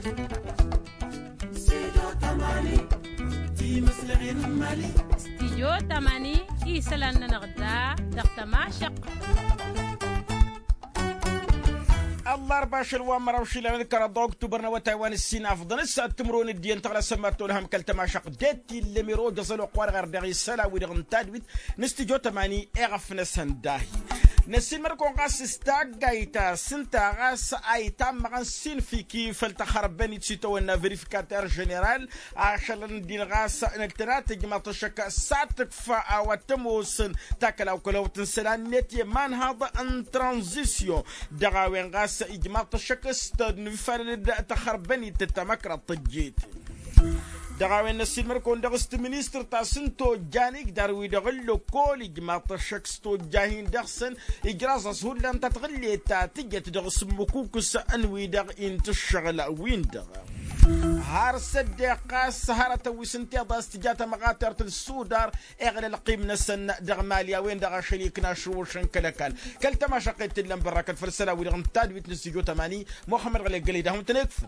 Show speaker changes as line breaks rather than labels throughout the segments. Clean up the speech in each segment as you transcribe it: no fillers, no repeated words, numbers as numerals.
استديو تماني إيسلان نغدا دقتما شق
الله 24 ومروشي لنا كردوك تبرنا وتايوان السين أفضل الساعة تمرون الدين تغلى سماتو لهم كالتما شق ديتي اللي ميرو جزلو قوار غير داغي السلا ويدغن تادويت نستديو تماني اغفنا سنداهي نسين مركو غاس استاغايتا سنتا غاس ايتا مغان سين فيكي فلتخربني تسيتونا فيريفيكاتور جنرال عشان ندين غاس نكترات جماعة الشكا ساتك فا وتموسن تاكلاو كلاو تنسلان نتي مان هذا ان ترانزيسيون دغاوين غاس جماعة الشكا ستاد نفرد تخربني تتمكر الطجيت دعوين السيد مركون دغست منيستر تاسنتو جانيك داروي دغلو كل جماعة الشكستو جاهين دغسن إجراز سهول لم تتغلي تاتجت دغس مكوكس أنوي دغ إن تشغل وين دغ هارس الدقاس سهرة وسنتي ضاستجات مغاترة السودار اغلى القيم نسن دغ ماليا وين دغ شريكنا شروشن كلكال كلتما شقيت لهم براكة فرسلا ويدغن تادويت نسيجو تماني محمد غلي قلي دهم تنكفن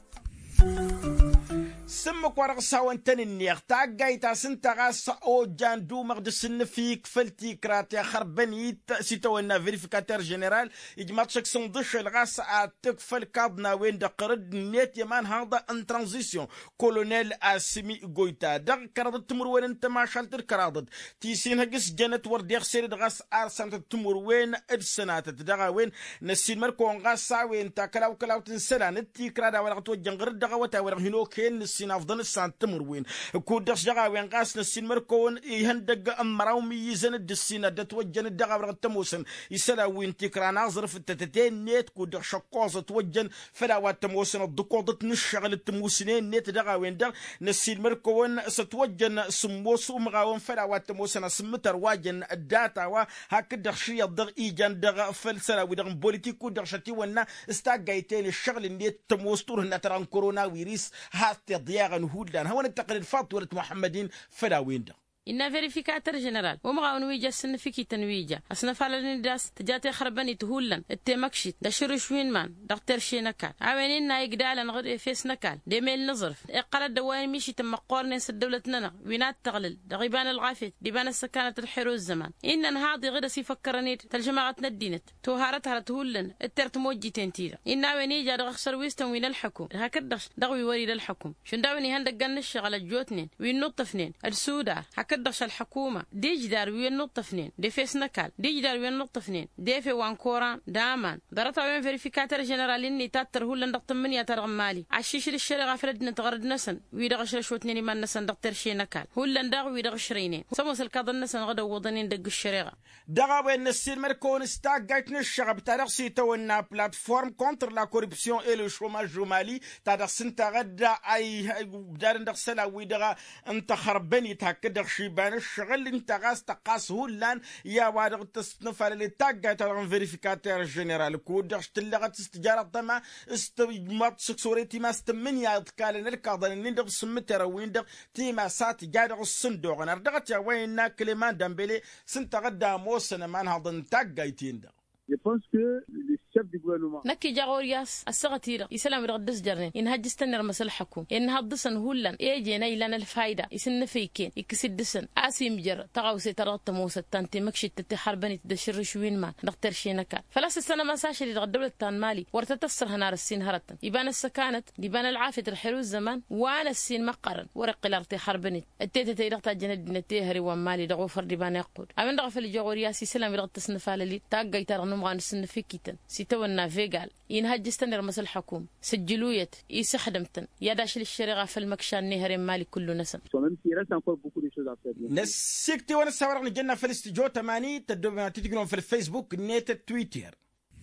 سمك ورق ساوان تنينيغ تاقاي تاسنتا غاس او جان دو مغدسن فيك فلتي كراتي خربني سيتونا فيريفيكاتور جنرال اجماط شك صندش الغاس تكفل كابنا وين دقرد نيت يمان هذا ان ترانزيسيون كولونيل اسمي غويتا دغ كراد تمر وين انت ما شالتر كراد تيسين هجس جنت ورديغ سير غاس ارسنت تمر وين السنات دغا وين نسين مركو غاس وين تاكلاو كلاو تنسلان تي كرادا ولا توجن غرد دغا وتا ولا هنو كين السين أفضل السان تمروين كودش دغا وين قاس السين مركون يهندق أمراومي يزن الدسين دتوجن الدغا ورغ تموسن يسلا وين تكرا ناظر في التتتين نيت كودش شقوز توجن فلا واتموسن الدقوضة نشغل التموسنين نيت دغا وين دغ نسين مركون ستوجن سموس ومغاون فلا واتموسن سمتر واجن الداتا وهكذا شيء دغ إيجان دغ فلسلا ودغ بوليتيكو دغ شتي ونا استاقايتين الشغل نيت تموستور هنا تران كورونا ويريس هاتي ضياغا نهودان هو ننتقل الفاطورة محمدين فلاوين ده
إن فيريفيكاتور جنرال ومغا نويجا سنفيكي تنويجا أصنفال نداس تجاتي خرباني تهولن التمكشيت دا شروشوين مان دكتور شينكال عوانين نايق دالا نغد فيس نكال ديميل نظرف اقرا الدوائن ميشي تم قورنيس الدولة ننا وينات تغلل دغيبان الغافيت ديبان السكانة الحروز زمان إن هاضي غدا سيفكرنيت تلجماعة ندينت توهارتها تهولن الترت موجي تنتيرا إن عوانيجا دغخسر ويستن وين الحكم هكذا دغوي وريد الحكم شن داوني هندق قنش على الجوتنين وين نطفنين السودار كدش الحكومة ديج دار وين نقطة اثنين دي فيس نكال ديج دار وين نقطة اثنين دي في وانكورا دامان درتا وين فيريفيكاتور جنرال اني تاتر هو لندق من يترغم مالي عشيش للشريعة فرد نتغرد نسن ويدغش شو اثنين ما نسن دكتور شي نكال هو لندغ ويدغ شرينين سموس الكاض النسن غدا وضنين دق الشريعة
دغا وين السير مركون ستاك جايت نشغب تاريخ سيتونا بلاتفورم كونتر لا كوربسيون اي لو شوماج مالي تاريخ سنتا غدا اي دار ندغ سلا ويدغا انت خربني تهكدغ بان الشغل انت غاس تقاس هولان يا وادغ تصنفر اللي تاقات عن فيريفيكاتور جنرال كودش تلغت استجارة طمع استمات سكسوريتي ما استمن يا ذكال الكاضن ندغ سمتر ويندغ تيما سات جادغ الصندوق نردغت يا وين كلمان دمبلي سنت غدا موسن مان هضن تاقايتين ده.
Je pense que le chef du gouvernement
نكي جاغورياس السغتيرة يسلم رغدس جرنين إن هجستن رمسل حكوم إن هدسن هولن إيجينا إلان الفايدة يسن فيكين يكسد دسن آسيم جر تغاوسي ترات موسى تانتي مكشي تتحربني تدشر شوين ما نختار شينكا فلاس السنة ما ساشري رغد دولة تان مالي ورتتسر هنار السين هرتن يبان السكانت يبان العافية الحلو الزمان وانا السين مقرن ورق الارتي حربني التيتا تيرغتا جند نتيهري ومالي دغوفر ديبان يقود أمن رغفل جاغورياس يسلم رغد تسنفالي تاقاي ترغنو مغان سنفيكيتن سيتونا فيغال إن هجستن رمس الحكوم سجلويت يسخدمتن يداش للشريعة في المكشان نهر مالي كله نسن
نسيكتي وانا سوارغني جنة في الاستجو تماني تتقنون في الفيسبوك نيت تويتر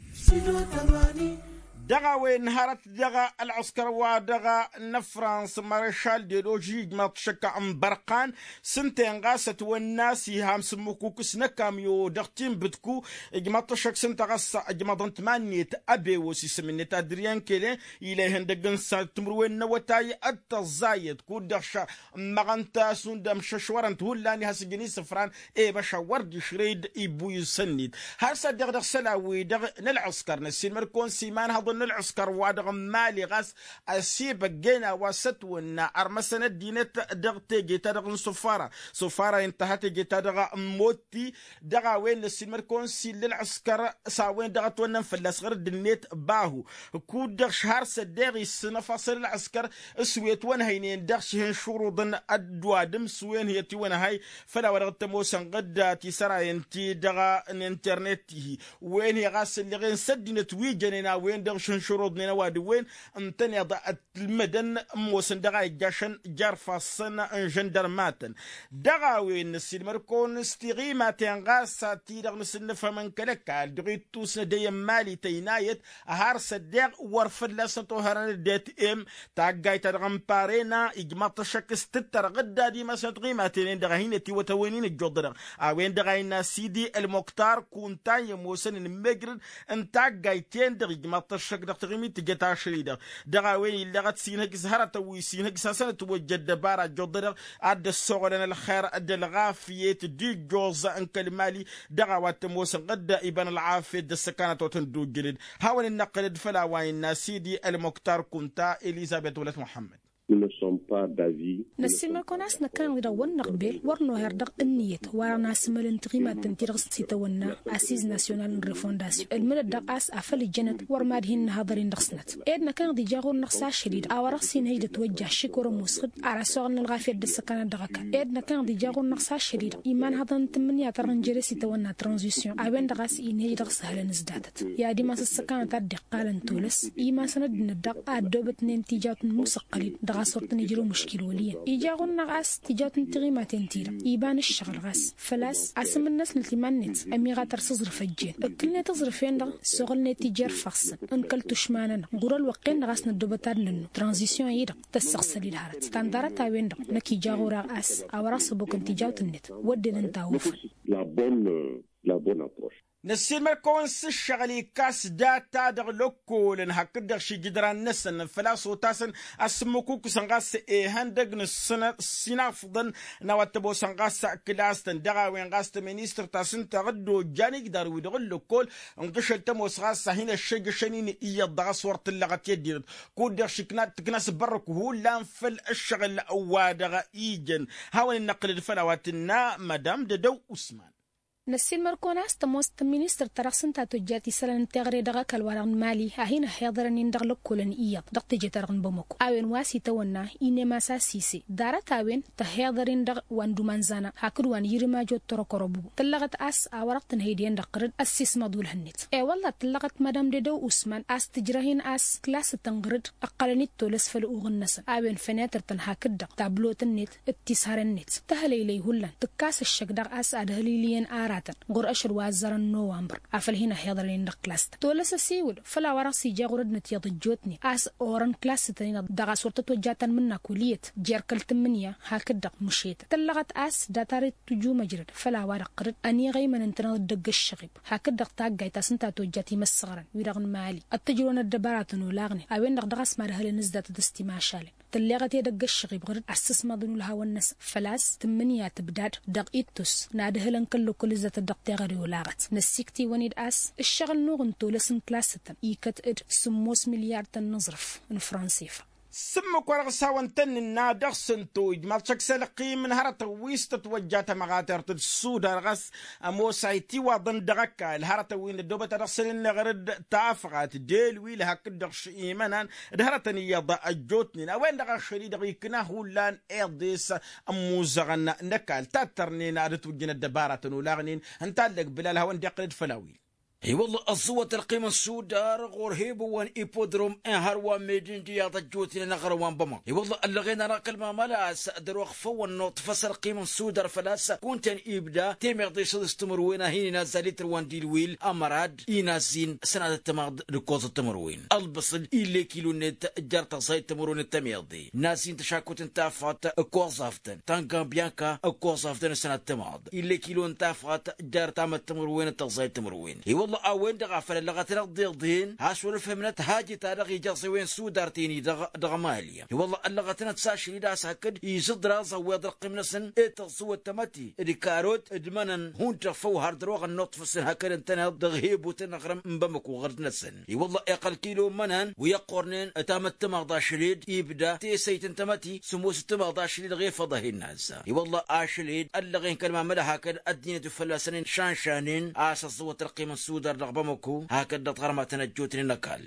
دغا وين هارت دغا العسكر ودغا نفرانس مارشال ديلوجي ما تشكا ام برقان سنتين غاست والناس يهام سموكو سنكام يو دغتين بدكو ما تشك سنت غاس ما ضنت مانيت ابي وسي سمني تادريان كيلي الى هندغن ساتمر وين وتاي التزايد كو دغشا مغنتا سندم ششورنت ولاني هسجني سفران اي باش ورد شريد يبو يسند هرسا دغ سلاوي دغ العسكر نسين مركون سيمان هضن ون العسكر وادغ مالي غاس أسيب جينا وستونا أرمسنا دينت دغتي جيتا دغ صفارة انتهت جيتا دغ موتي دغا وين السيمر كونسي للعسكر ساوين دغت ونن فلاس غير دنيت باهو كود دغ شهر سدغي السنة فاصل العسكر سويت ون هينين دغ شهن شروطن الدوادم سوين هي تيوان هاي فلا ورغت موسن غدا تيسرا ينتي دغا انترنتي وين هي غاس اللي غين سدنا تويجننا وين دغ شهن شروطنا واد وين امتني ضاء المدن موسن دغا جاشن جرفا السنة جندرماتن دغا وين السيمر كون استغيماتين غاسا تيدغ نسن فمن كلكا دغيتو سدي مالي تينايت هار صدق ورفد لسنتو هران ديت تاقاي تدغم بارينا اجماط شكس تتر غدا دي ما ستغيماتين دغا هينتي وتوينين الجدر وين دغا سيدي المختار كونتا يموسن المجرد ان تاقاي تين دغ اجماط الشك دغ تغيمي تجتا شريدغ دغا وين لغت سينك زهرة ويسينك ساسنة توجد بارا جدر عد السغلنا الخير عد الغافية دي جوز انك المالي دغوات موسن غدا ابن العافية دسكانة وتندو جلد هاول النقل فلا وين سيدي المختار كنتا إليزابيث ولد محمد
نسيما كوناس نكان غدا ونقبل ورنو هردق النيت ورنا سمل انتقيمات تنتيرغس سيتونا اسيز ناسيونال ريفونداسيون المل دقاس افل الجنت ورمادهن هضرين دقسنت ايدنا كان دي جاغور نقصا شديد اوراسين هيد توجه شكر مسخد على سوغن الغافيه دسكان دغكا ايدنا كان دي جاغور نقصا شديد ايمان هضن تمنيا ترنجري سيتونا ترانزيسيون ابن دقاس ان هيد دقس هل نزدادت يا دي ما السكان تدق قالن تولس ايمان سند ندق ادوبت نتيجات مسقلين صورت نجرو مشكل وليا يجاغون نغاس تجات نتغيما تنتيرا يبان الشغل غاس فلاس عسم الناس نتلمانت اميغا ترصزرف الجين اكلنا تزرفين دغ سغل نتيجر فخص انكل تشماننا غور الوقين نغاس ندوبتار ننو ترانزيسيون يدغ تسخسلي الهارت تاندارا تاوين دغ نكي جاغو راس اوراس بوكن تجاوت النت ودن انتاوف
la bonne approche.
نسيمر كونس الشغلي كاس داتا دغ لوكول هكدغ شي جدران نسن فلاسو تاسن اسمكوك سنغاس هندغ نسن سينافضن نواتبو سنغاس كلاس تندغا وين غاست مينيستر تاسن تغدو جانيك دار ويدغ لوكول انقشل تموس غاس هنا الشيق شنين ايا دغا صورت اللغت يدير كودغ شكنات تكناس برك هو لانفل الشغل اوادغ ايجن هاون النقل الفلواتنا مدام ددو اسمان
نسيل مركوناس تموست مينيستر ترخصن تاتو جاتي سلان تغري دغا كالوارن مالي هاهين حيضرن يندغ لكولن إياد دغتي جترغن بموكو آوين واسي تونا إنما ساسيسي دارت آوين تحيضرن دغ واندو منزانا هاكروان يرما جو تركربو تلغت أس آورقتن هيدين دقرد أسيس مدول هنت والله تلغت مدام ديدو أسمان أس تجرهين أس كلاس تنغرد أقلنيت تولس فلأوغن نسل آوين فناتر تنهاكد دغ تابلو تنت اتسهر النت تهلي لي هلان تكاس الشك دغ أس أدهليليين غور أشر وازرن نوامبر عفل هنا حيضرين دغ كلاست تولس سيول فلا وراسي جا غرد نتيض جوتني أس أورن كلاست تنين دغا صورت توجاتن منا كليت جيركل تمنيا هاك دغ مشيت تلغت أس داتارت تجو مجرد فلا ورق قرد أني غيمن انتنا دغ الشغيب هاك دغ تاقاي تاسنتا توجاتي مسغرن ويرغن مالي التجرون الدبارات نولاغني أوين دغ اسمار هل نزدات دستي ماشالي تلغت يدغ الشغيب غرد أسس مدنو لها والنس فلاس تمنيا تبداد دغ إيتوس نادهلن كل زت الدق تغري ولاغت نسيكتي ونيد أس الشغل نوغن تولسن كلاستن إيكت إد سموس مليار تنظرف من فرنسيفا
سمك ورغسا وانتن النادغ سنتو إجمالشك سلقي من هرط ويست توجات مغاتر تدسود رغس أمو سايتي وضن دغكا الهرط وين الدوبة رغسلين غرد تافغات ديل ويل هكدغش إيمانا دهرتني يضا أجوتنين أوين دغا شريد غيكنا هولان إيرديس أمو زغن نكال تاترنين عدت وجنا الدبارة نولاغنين انتالك بلال هون دقلد فلاويل
اي والله الصوة القيمة السوداء غور وان ايبودروم ان هروا ميدين دياض الجوتين نغروان بما اي والله اللغينا راقل ما ملاس درو خفو النوط فصل قيمة السوداء فلاس كونتن ابدا تيم يغضي صد استمروين هين نازلت روان ديلويل امراد اينازين سنة التمغض لكوز التمروين البصل إلي كيلو نت جارتا صايد تمرون التميضي نازين تشاكوت انتافات كوزافتن تانكان بيانكا كوزافتن سنة التمغض إلي كيلو انتافات جارتا متمروين التصايد تمروين اي والله والله اوين دغافل لغتنا ضيضين هاسول فهمنت هاجي تاريخ يجصي وين سودارتيني دغ ماليا والله لغتنا تساشري داس هكد يزد راس ويض قمنسن اتصو التمتي ديكاروت ادمنن هون تفو هاردروغ النطف سن هكد انتنا دغهيب وتنغرم مبمك وغرد نسن والله اقل كيلو منن ويقرنين اتامت مغداشليد يبدا تيسيت انتمتي سموس تمغداشليد غير فضه الناس والله اشليد اللغين كلمه ملا هكد الدين تفلسنين شانشانين اساس صوت القيمه السودار رغبمكو هكذا تغرمه تنجوتني نكال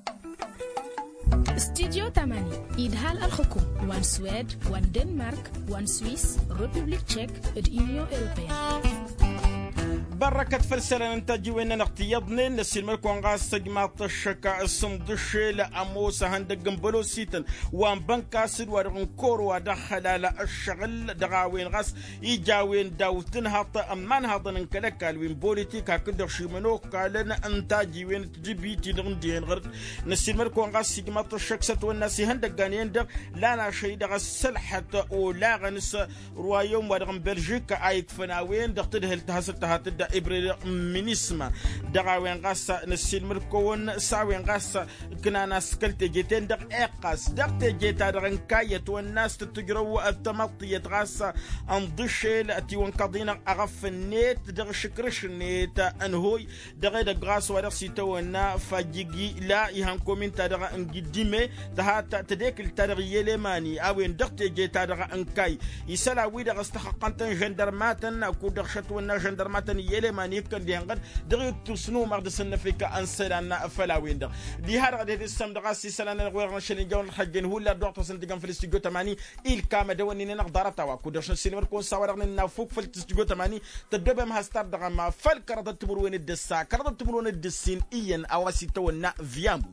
استديو 8 إدهال الحكوم وان سويد وان دنمارك وان سويس ريبوبليك تشيك اليونيون أوروبية
بركة فلسلة ننتجي وين نقتيضني نسي الملكوان غاس تجمعت الشكا الصندوشي لأموسا هندق جنبلو سيتن وان بنكاسد ورغن كور ودخل على الشغل دغاوين غاس يجاوين داوتن هاط أمان هاطن انكالكال وين بوليتيك هكذا شيمنو قالن انتاجي وين تجيبيتي نغندين غرد نسي الملكوان غاس تجمعت الشكسة والناسي هندق جانين دغ لانا شي دغ سلحة ولا غنس روايوم ورغن بلجيكا ايك فناوين دغ تدهل تهستها تدى إبريل منيسما دعوين غاسا نسيل مركون ساوين غاسا كنا ناس كلت جيتين دق إقاس دق تجيتا درنكاية والناس تتجرو التمطية غاسا انضشل أتي وانقضينا أغف النيت دغ شكرش النيت أنهوي دغ دغاس ورقسي تونا فاجيجي لا يهان كومنتا دغ انجديمي تهاتا تديك التارغي يلماني أوين دق تجيتا دغ انكاي يسالاوي دغ استحقانتن جندرماتن أكو دغ شتونا جندرماتن يلماني كان ديانغن دغ تسنو مرد سنفيكا أنسلنا فلاوين دغ دي هذا غادي السم دغ سيسلنا غير نشلين جون الحجين هو لا دوغ تسنتيغان في الاستوديو 80 الكام دوني نقدر توا كو سينمر كون ساورغن فوق في الاستوديو 80 تدبا ما ستار دغ ما فالكرد تمرون الدسا كرد تمرون الدسين اين اواسي تونا فيامو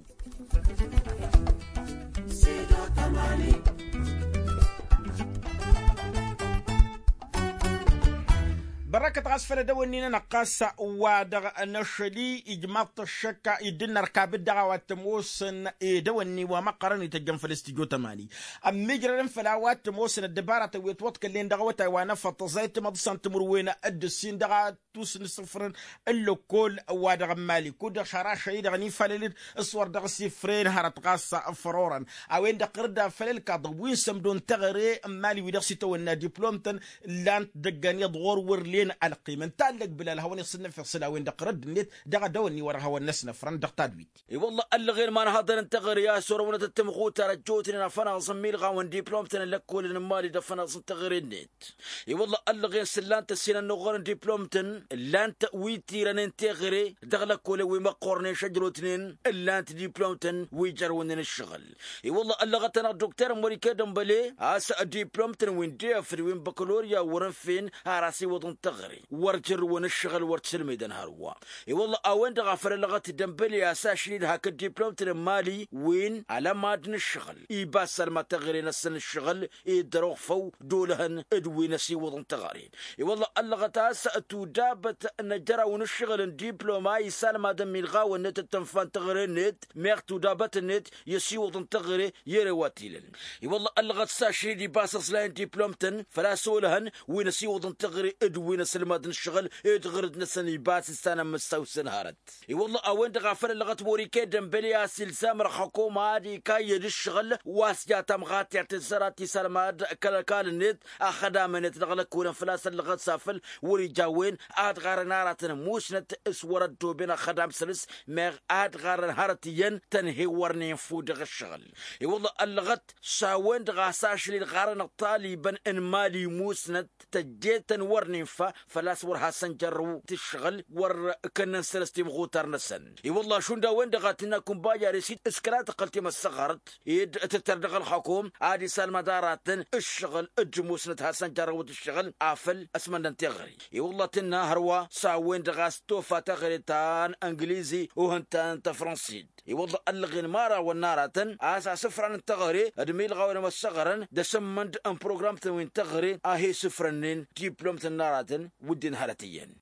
بركة غسفر دونينا نقاس ودغ نشلي إجماط الشكا يدنا ركاب الدعوات موسن دوني وما قرن يتجم في الاستيجو 8 أم مجرن فلاوات موسن الدبارة ويتوت كلين دغوتا وانا فطزايت مدسان تمروين الدسين دغا توسن صفرن اللو كل ودغ مالي كود شرا شيد غني فلل الصور دغ صفرين هرت غاس فرورا اوين دقردا فلل كضوين سمدون تغري مالي ودغ سيتونا دبلومتن لان دغاني دغور ورلي القيمة تعلق بلا الهواني صنف في صلاوين دقرد نيت دغا دوني ورا هو الناس نفرن دق تادويت
اي والله الا غير ما نهضر انتغر يا سورونه التمخو ترجوتني فانا صميل غاون دبلومتن لكل مالي دفنا صنتغر النت اي والله الا غير سلانت السنه نغور دبلومتن لانت ويتي رننتغري دغلا كل وما قرني شجروتنين لانت دبلومتن ويجرون الشغل اي والله الا غتنا دكتور موريكا دمبلي اس دبلومتن وين ديفر وين بكالوريا ورفين راسي وطن تغري ورجر ونشغل ورتسل ميدان هروا اي والله اوين دغفر لغت دمبلي اساشليد هاك الدبلوم مالي وين على ماد الشغل اي باسر ما تغري نسن الشغل اي دروغ فو دولهن ادوي نسي وطن تغارين اي والله اللغتاس تدابت نجرا ونشغل الدبلوما يسال ما دم الغاو النت التنفان تغري النت ميغ تدابت النت يسي وطن تغري يرواتيلن اي والله اللغت ساشليد باسس لاين دبلومتن فلا سولهن وين سي وطن تغري ادوي نسل ما الشغل يتغرد نسن باس السنه مستوسن هارت اي والله اوين دغفر لغت موريكا دمبلي سلسام حكومه هذه كايد الشغل واسجا تمغات اعتزرات سلماد كال النت اخدا من تغلق ولا فلاس لغت سافل ورجاوين ادغار نارات موسنت اسورد بين خدام سلس مغ ادغار هارتين تنهي ورني فودغ الشغل اي والله اللغت ساوين دغاساش للغارن الطالبا ان مالي موسنت تجيتن ورني فلاس ور حسن جرو تشغل ور كنا سلستي مغوتر نسن اي والله شون دا وين دغاتنا كومبايا ريسيت اسكرات قلتي ما صغرت يد تتردغ الحكوم عادي سالمه داراتن الشغل اجموسنت حسن جرو الشغل افل اسمن انتغري اي والله تنا هروا ساوين دغاستو فاتغريتان انجليزي وهنتان فرنسي اي والله الغين مارا والناراتن اسا سفران تغري ادمي الغاور ما صغرن دسمند ان بروجرام وين تغري اهي سفرنين دبلوم الناراتن ودين هالتين